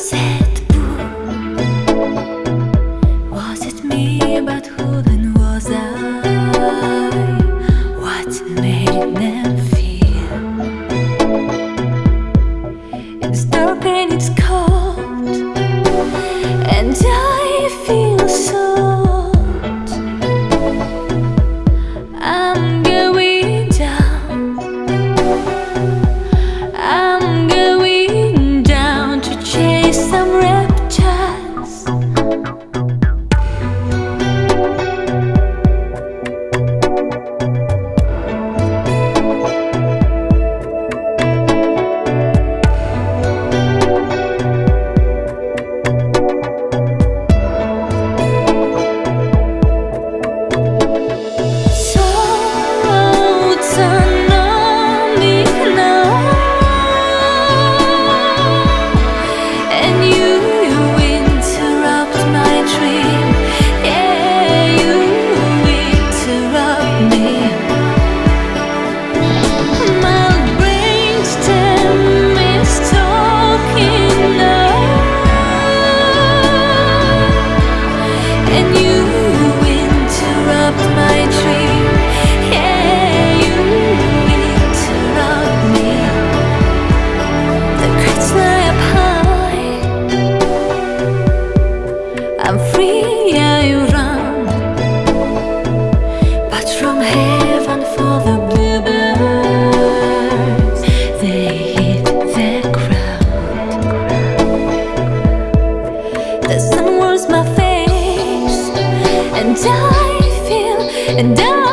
Sad book. Was it me? But who then was I? What made them feel? It's dark and it's cold, and I feel salt. I'm going down. I'm going down to chase some raptors. I'm free, I run, but from heaven for the bluebirds, they hit the ground. The sun warms my face, and I feel, and I